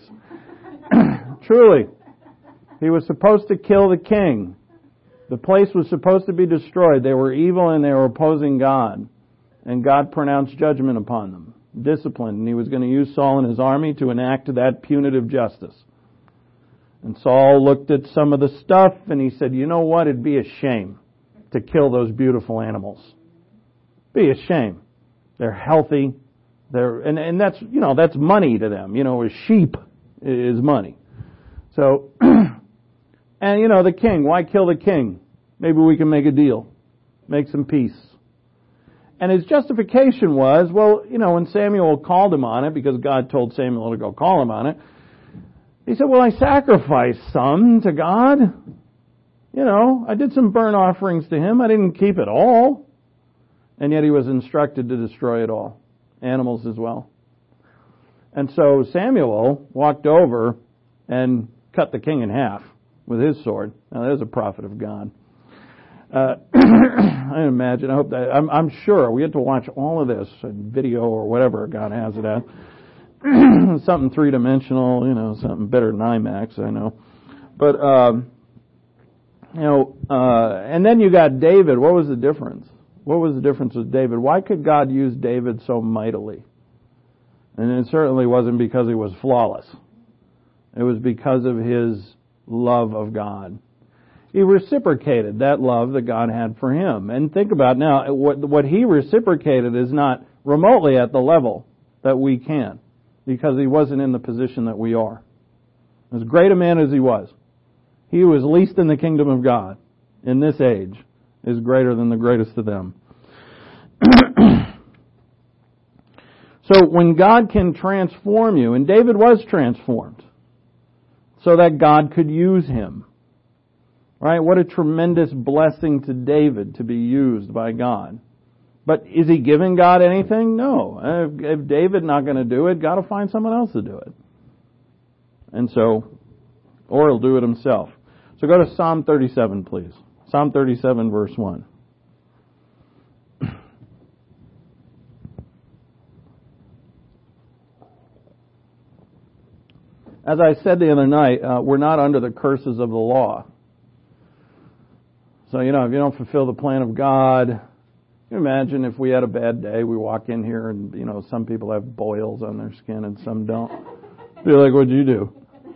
Truly, he was supposed to kill the king. The place was supposed to be destroyed. They were evil and they were opposing God. And God pronounced judgment upon them, disciplined. And he was going to use Saul and his army to enact that punitive justice. And Saul looked at some of the stuff and he said, you know what? It'd be a shame to kill those beautiful animals. Be a shame. They're healthy. They're, and, and that's, you know, that's money to them. You know, a sheep is money. So, and you know, the king, why kill the king? Maybe we can make a deal. Make some peace. And his justification was, well, you know, when Samuel called him on it, because God told Samuel to go call him on it, he said, well, I sacrificed some to God. You know, I did some burnt offerings to him. I didn't keep it all. And yet he was instructed to destroy it all. Animals as well. And so Samuel walked over and cut the king in half with his sword. Now there's a prophet of God. Uh, I imagine, I hope that, I'm, I'm sure we had to watch all of this in video or whatever God has it at. Something three-dimensional, you know, something better than IMAX, I know. But, um, you know, uh, and then you got David. What was the difference? What was the difference with David? Why could God use David so mightily? And it certainly wasn't because he was flawless. It was because of his love of God. He reciprocated that love that God had for him. And think about now, what, what he reciprocated is not remotely at the level that we can, because he wasn't in the position that we are. As great a man as he was, he who is least in the kingdom of God in this age is greater than the greatest of them. So when God can transform you, and David was transformed, so that God could use him. Right? What a tremendous blessing to David to be used by God. But is he giving God anything? No. If, if David's not going to do it, God will find someone else to do it. And so, or he'll do it himself. So go to Psalm thirty-seven, please. Psalm thirty-seven, verse one. As I said the other night, uh, we're not under the curses of the law. So, you know, if you don't fulfill the plan of God, can you imagine if we had a bad day, we walk in here and, you know, some people have boils on their skin and some don't. Be like, what'd you do?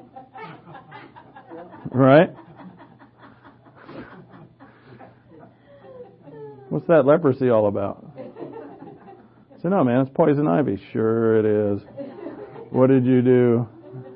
Right? What's that leprosy all about? I said, no, man, it's poison ivy. Sure it is. What did you do?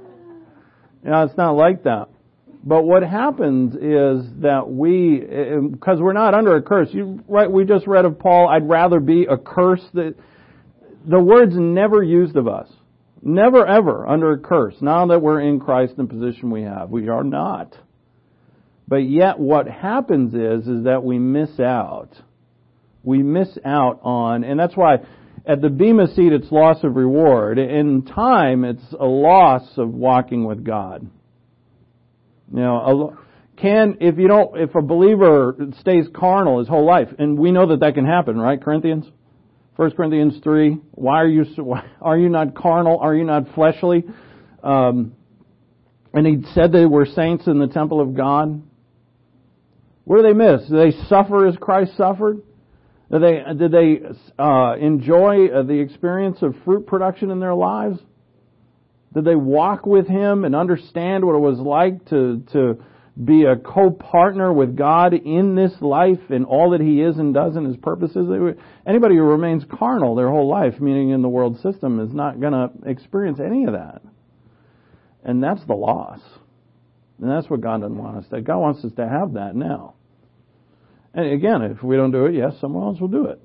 You know, it's not like that. But what happens is that we, because we're not under a curse, you right? We just read of Paul, I'd rather be accursed. The, the word's never used of us. Never ever under a curse. Now that we're in Christ in the position we have. We are not. But yet what happens is, is that we miss out. We miss out on, and that's why at the Bema seat it's loss of reward. In time it's a loss of walking with God. You know, can, if you don't, if a believer stays carnal his whole life, and we know that that can happen, right, Corinthians? First Corinthians three, why are you, why, are you not carnal? Are you not fleshly? Um, and he said they were saints in the temple of God. What do they miss? Did they suffer as Christ suffered? Did they, did they uh, enjoy the experience of fruit production in their lives? Did they walk with Him and understand what it was like to, to be a co-partner with God in this life and all that He is and does in His purposes? Anybody who remains carnal their whole life, meaning in the world system, is not going to experience any of that. And that's the loss. And that's what God doesn't want us to. God wants us to have that now. And again, if we don't do it, yes, someone else will do it.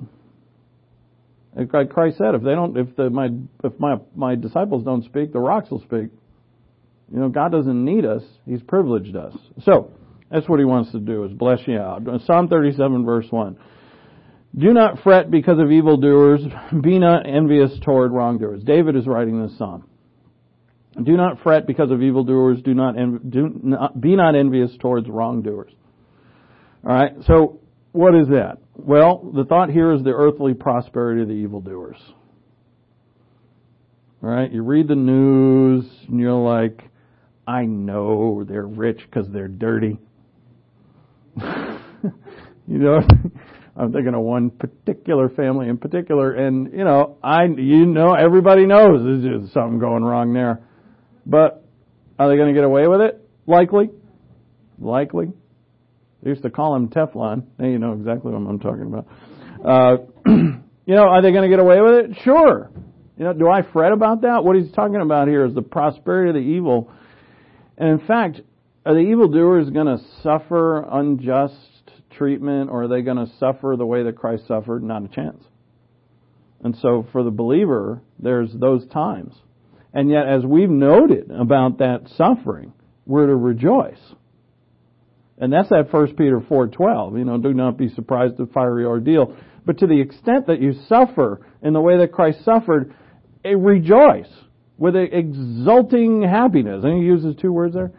Like Christ said, if they don't, if the, my if my my disciples don't speak, the rocks will speak. You know, God doesn't need us; He's privileged us. So that's what He wants to do: is bless you out. Psalm thirty-seven, verse one. Do not fret because of evildoers; be not envious toward wrongdoers. David is writing this psalm. Do not fret because of evildoers; do not env- do not be not envious towards wrongdoers. All right. So what is that? Well, the thought here is the earthly prosperity of the evildoers. All right, you read the news and you're like, I know they're rich because they're dirty. You know, I'm thinking of one particular family in particular, and you know, I you know everybody knows there's just something going wrong there. But are they going to get away with it? Likely. Likely. They used to call him Teflon. Now you know exactly what I'm talking about. Uh, you know, are they going to get away with it? Sure. You know, do I fret about that? What he's talking about here is the prosperity of the evil. And in fact, are the evildoers going to suffer unjust treatment, or are they going to suffer the way that Christ suffered? Not a chance. And so for the believer, there's those times. And yet, as we've noted about that suffering, we're to rejoice. And that's that First Peter four twelve. You know, do not be surprised at fiery ordeal. But to the extent that you suffer in the way that Christ suffered, rejoice with an exulting happiness. And he uses two words there.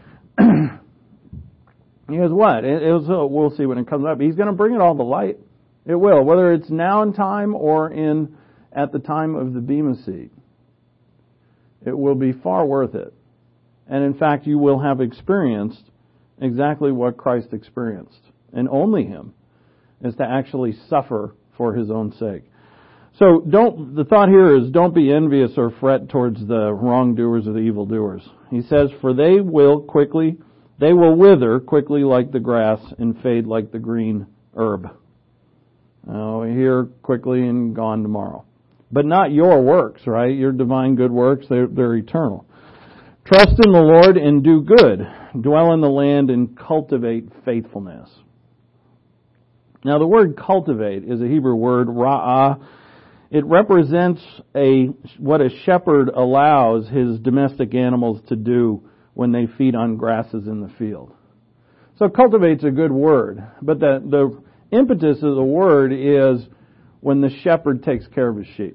He goes, what? It, it was, we'll see when it comes up. He's going to bring it all to light. It will, whether it's now in time or in at the time of the Bema seat. It will be far worth it. And in fact, you will have experienced exactly what Christ experienced, and only Him, is to actually suffer for His own sake. So don't, the thought here is don't be envious or fret towards the wrongdoers or the evildoers. He says, for they will quickly, they will wither quickly like the grass and fade like the green herb. Oh, here quickly and gone tomorrow. But not your works, right? Your divine good works, they're, they're eternal. Trust in the Lord and do good. Dwell in the land and cultivate faithfulness. Now the word cultivate is a Hebrew word, ra'ah. It represents a what a shepherd allows his domestic animals to do when they feed on grasses in the field. So cultivate's a good word, but the, the impetus of the word is when the shepherd takes care of his sheep.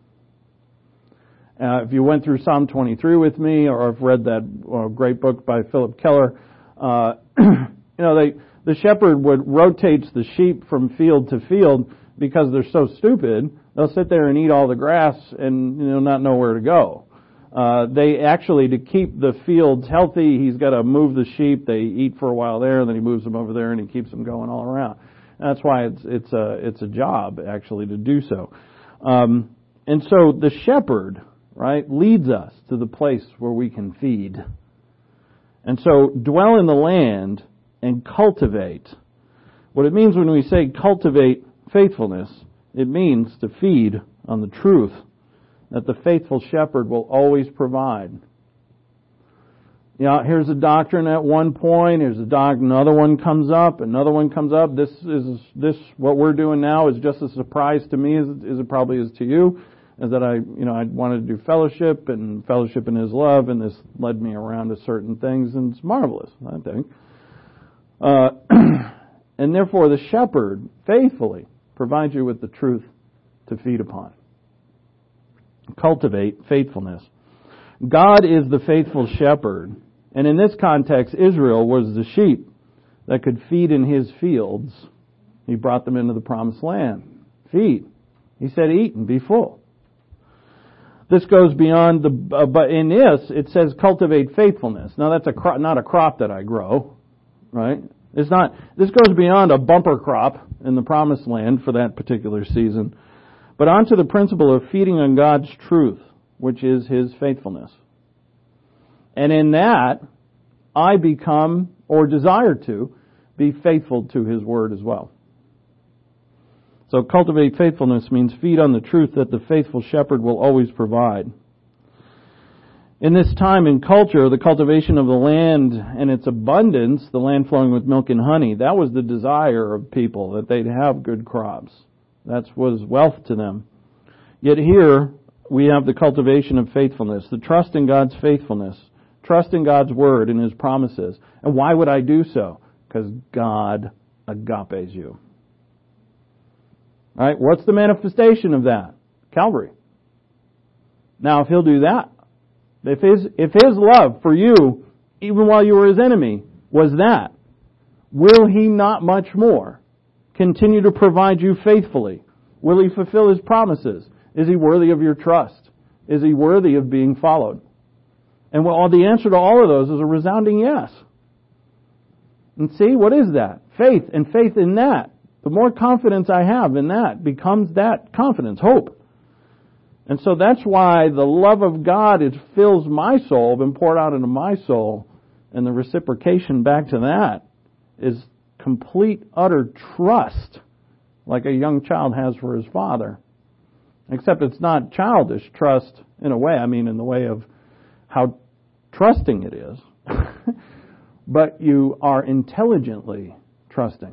Uh, if you went through Psalm twenty-three with me, or have read that uh, great book by Philip Keller, uh, you know, they, the shepherd would rotates the sheep from field to field because they're so stupid. They'll sit there and eat all the grass and, you know, not know where to go. Uh, they actually, to keep the fields healthy, he's got to move the sheep. They eat for a while there, and then he moves them over there, and he keeps them going all around. That's why it's it's a it's a job actually to do so. Um, and so the shepherd, right, leads us to the place where we can feed. And so dwell in the land and cultivate. What it means when we say cultivate faithfulness, it means to feed on the truth that the faithful shepherd will always provide. You know, here's a doctrine at one point, here's a doctrine, another one comes up, another one comes up. This is, this, what we're doing now is just a surprise to me as, as it probably is to you. Is that I, you know, I wanted to do fellowship and fellowship in His love, and this led me around to certain things, and it's marvelous, I think. Uh, and therefore the shepherd faithfully provides you with the truth to feed upon. Cultivate faithfulness. God is the faithful shepherd, and in this context, Israel was the sheep that could feed in His fields. He brought them into the promised land. Feed. He said, eat and be full. This goes beyond the, uh, but in this, it says cultivate faithfulness. Now that's a cro- not a crop that I grow, right? It's not, this goes beyond a bumper crop in the promised land for that particular season, but onto the principle of feeding on God's truth, which is His faithfulness. And in that, I become, or desire to, be faithful to His word as well. So cultivate faithfulness means feed on the truth that the faithful shepherd will always provide. In this time and culture, the cultivation of the land and its abundance, the land flowing with milk and honey, that was the desire of people, that they'd have good crops. That was wealth to them. Yet here, we have the cultivation of faithfulness, the trust in God's faithfulness, trust in God's word and His promises. And why would I do so? Because God agapes you. All right, what's the manifestation of that? Calvary. Now, if He'll do that, if His, if His love for you, even while you were His enemy, was that, will He not much more continue to provide you faithfully? Will He fulfill His promises? Is He worthy of your trust? Is He worthy of being followed? And well, the answer to all of those is a resounding yes. And see, what is that? Faith, and faith in that. The more confidence I have in that becomes that confidence, hope. And so that's why the love of God, it fills my soul, been poured out into my soul, and the reciprocation back to that is complete, utter trust, like a young child has for his father. Except it's not childish trust in a way, I mean in the way of how trusting it is, but you are intelligently trusting.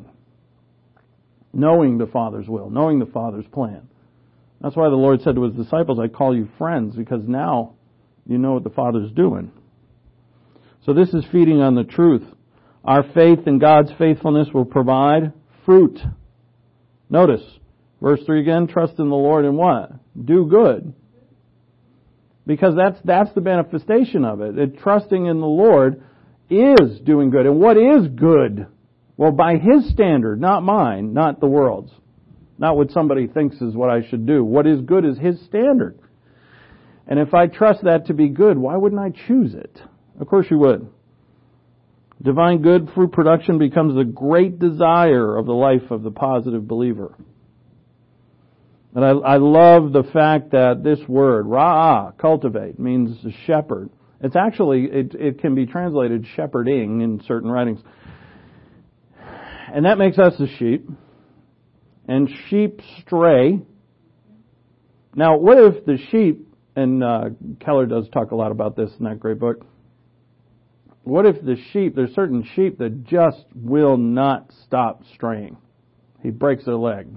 Knowing the Father's will, knowing the Father's plan. That's why the Lord said to His disciples, I call you friends, because now you know what the Father's doing. So this is feeding on the truth. Our faith in God's faithfulness will provide fruit. Notice, verse three again, trust in the Lord and what? Do good. Because that's that's the manifestation of it. it. Trusting in the Lord is doing good. And what is good? Well, by His standard, not mine, not the world's. Not what somebody thinks is what I should do. What is good is His standard. And if I trust that to be good, why wouldn't I choose it? Of course you would. Divine good fruit production becomes the great desire of the life of the positive believer. And I, I love the fact that this word, ra'ah, cultivate, means shepherd. It's actually, it, it can be translated shepherding in certain writings. And that makes us a sheep. And sheep stray. Now, what if the sheep, and uh, Keller does talk a lot about this in that great book. What if the sheep, there's certain sheep that just will not stop straying. He breaks their leg.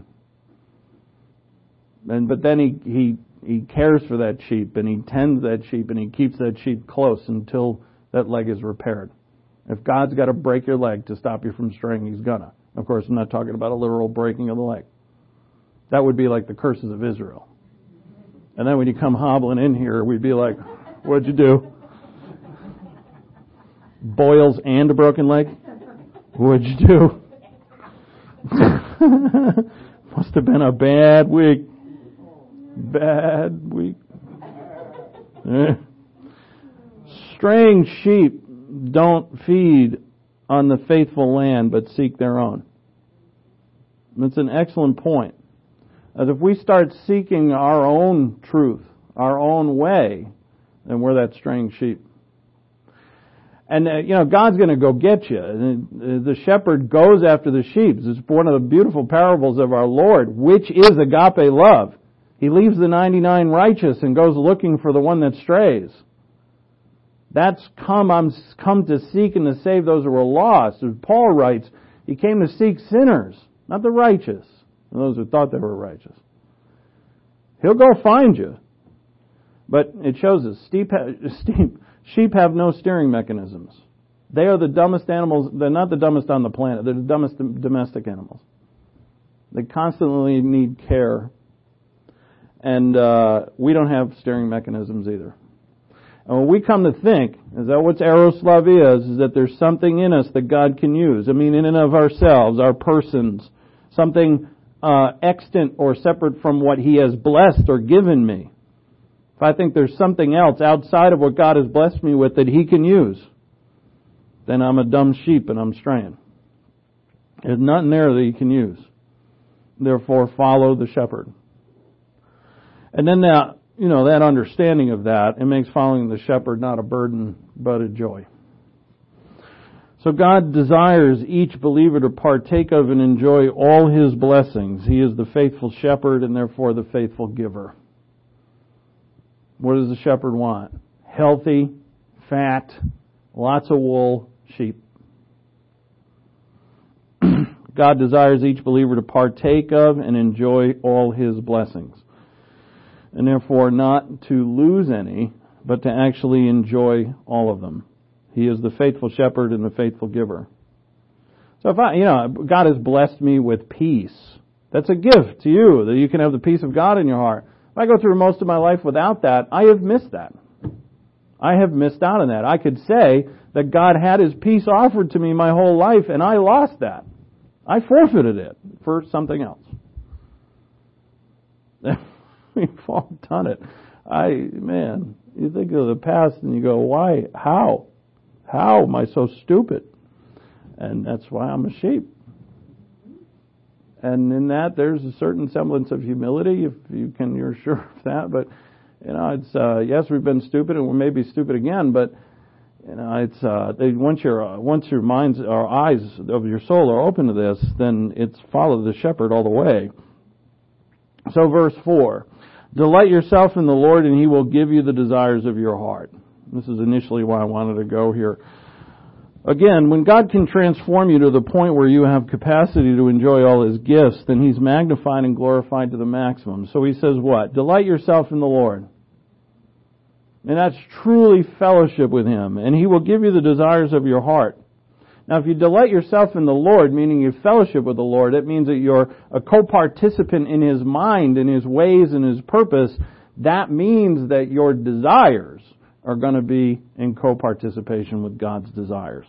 And but then he, he, he cares for that sheep, and he tends that sheep, and he keeps that sheep close until that leg is repaired. If God's got to break your leg to stop you from straying, He's gonna. Of course, I'm not talking about a literal breaking of the leg. That would be like the curses of Israel. And then when you come hobbling in here, we'd be like, what'd you do? Boils and a broken leg? What'd you do? Must have been a bad week. Bad week. Eh. Straying sheep don't feed on the faithful land, but seek their own. That's an excellent point. As if we start seeking our own truth, our own way, then we're that straying sheep. And, uh, you know, God's going to go get you. And the shepherd goes after the sheep. It's one of the beautiful parables of our Lord, which is agape love. He leaves the ninety-nine righteous and goes looking for the one that strays. That's come, I'm come to seek and to save those who are lost. As Paul writes, He came to seek sinners, not the righteous, and those who thought they were righteous. He'll go find you. But it shows us, steep, steep, sheep have no steering mechanisms. They are the dumbest animals. They're not the dumbest on the planet. They're the dumbest domestic animals. They constantly need care. And uh, we don't have steering mechanisms either. And when we come to think, is that what eros love is, is that there's something in us that God can use. I mean, in and of ourselves, our persons, something uh, extant or separate from what He has blessed or given me. If I think there's something else outside of what God has blessed me with that He can use, then I'm a dumb sheep and I'm straying. There's nothing there that He can use. Therefore, follow the shepherd. And then that, you know, that understanding of that, it makes following the shepherd not a burden, but a joy. So God desires each believer to partake of and enjoy all His blessings. He is the faithful shepherd and therefore the faithful giver. What does the shepherd want? Healthy, fat, lots of wool sheep. God desires each believer to partake of and enjoy all His blessings. And therefore not to lose any, but to actually enjoy all of them. He is the faithful shepherd and the faithful giver. So if I, you know, God has blessed me with peace. That's a gift to you, that you can have the peace of God in your heart. If I go through most of my life without that, I have missed that. I have missed out on that. I could say that God had His peace offered to me my whole life, and I lost that. I forfeited it for something else. We've all done it. I, man, you think of the past and you go, why? How? How am I so stupid? And that's why I'm a sheep. And in that, there's a certain semblance of humility, if you can, you're sure of that. But, you know, it's, uh, yes, we've been stupid and we may be stupid again, but, you know, it's, uh, they, once your, uh, once your minds, or eyes of your soul are open to this, then it's follow the shepherd all the way. So verse four, delight yourself in the Lord and He will give you the desires of your heart. This is initially why I wanted to go here. Again, when God can transform you to the point where you have capacity to enjoy all His gifts, then He's magnified and glorified to the maximum. So He says what? Delight yourself in the Lord. And that's truly fellowship with Him. And He will give you the desires of your heart. Now, if you delight yourself in the Lord, meaning you fellowship with the Lord, it means that you're a co-participant in His mind, in His ways, and His purpose. That means that your desires are going to be in co-participation with God's desires.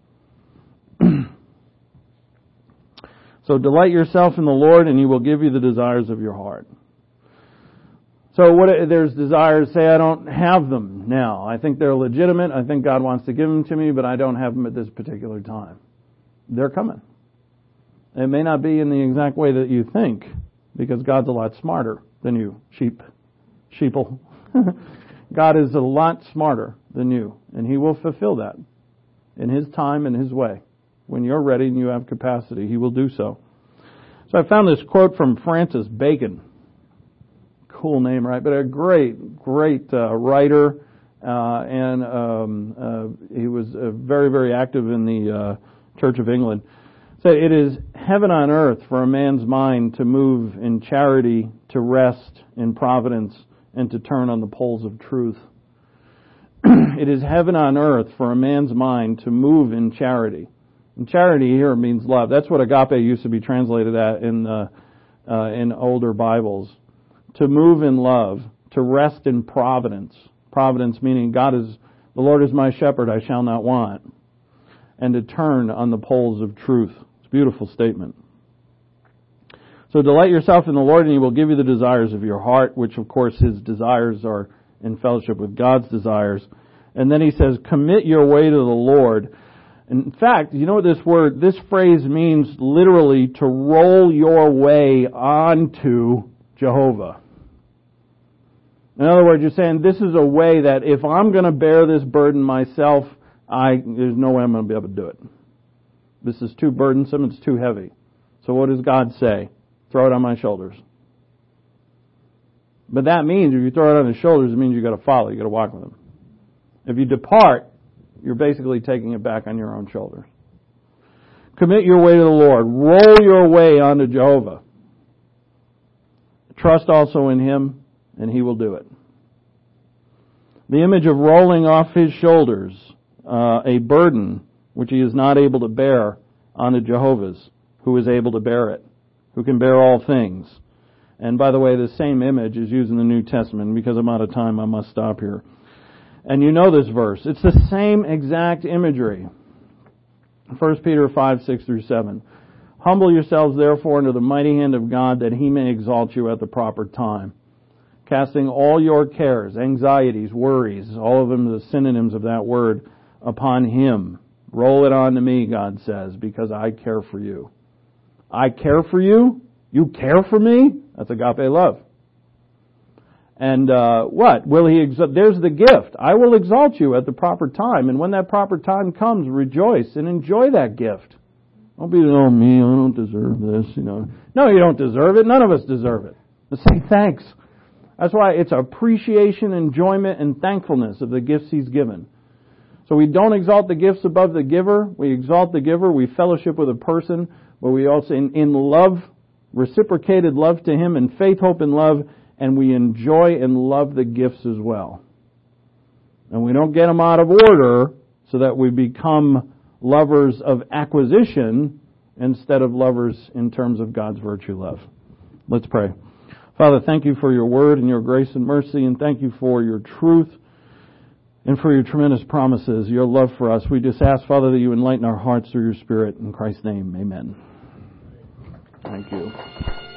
So delight yourself in the Lord and He will give you the desires of your heart. So what, there's desires, say I don't have them now. I think they're legitimate. I think God wants to give them to me, but I don't have them at this particular time. They're coming. It may not be in the exact way that you think, because God's a lot smarter than you, sheep, sheeple. God is a lot smarter than you, and He will fulfill that in His time and His way. When you're ready and you have capacity, He will do so. So I found this quote from Francis Bacon. Cool name, right? But a great, great uh, writer, uh, and um, uh, he was uh, very, very active in the uh, Church of England. So it is heaven on earth for a man's mind to move in charity, to rest in providence, and to turn on the poles of truth. it is heaven on earth for a man's mind to move in charity. And charity here means love. That's what agape used to be translated at in uh, uh, in older Bibles. To move in love, to rest in providence. Providence meaning God is, the Lord is my shepherd, I shall not want. And to turn on the poles of truth. It's a beautiful statement. So delight yourself in the Lord and He will give you the desires of your heart, which of course His desires are in fellowship with God's desires. And then He says, commit your way to the Lord. In fact, you know what this word, this phrase means literally to roll your way onto Jehovah. In other words, you're saying this is a way that if I'm going to bear this burden myself, I there's no way I'm going to be able to do it. This is too burdensome, it's too heavy. So what does God say? Throw it on my shoulders. But that means if you throw it on His shoulders, it means you've got to follow, you've got to walk with Him. If you depart, you're basically taking it back on your own shoulders. Commit your way to the Lord. Roll your way onto Jehovah. Trust also in Him, and He will do it. The image of rolling off His shoulders uh, a burden which He is not able to bear onto Jehovah's, who is able to bear it, who can bear all things. And by the way, the same image is used in the New Testament. Because I'm out of time, I must stop here. And you know this verse. It's the same exact imagery. First Peter five, six through seven. Humble yourselves therefore under the mighty hand of God, that He may exalt you at the proper time. Casting all your cares, anxieties, worries, all of them the synonyms of that word, upon Him. Roll it on to me, God says, because I care for you. I care for you? You care for me? That's agape love. And uh, what? Will He exalt? There's the gift. I will exalt you at the proper time. And when that proper time comes, rejoice and enjoy that gift. Don't be, oh, me, I don't deserve this, you know. No, you don't deserve it. None of us deserve it. But say thanks. That's why it's appreciation, enjoyment, and thankfulness of the gifts He's given. So we don't exalt the gifts above the giver. We exalt the giver. We fellowship with a person. But we also, in, in love, reciprocated love to Him, and faith, hope, and love, and we enjoy and love the gifts as well. And we don't get them out of order so that we become lovers of acquisition instead of lovers in terms of God's virtue love. Let's pray. Father, thank You for Your word and Your grace and mercy, and thank You for Your truth and for Your tremendous promises, Your love for us. We just ask, Father, that You enlighten our hearts through Your Spirit. In Christ's name, amen. Thank you.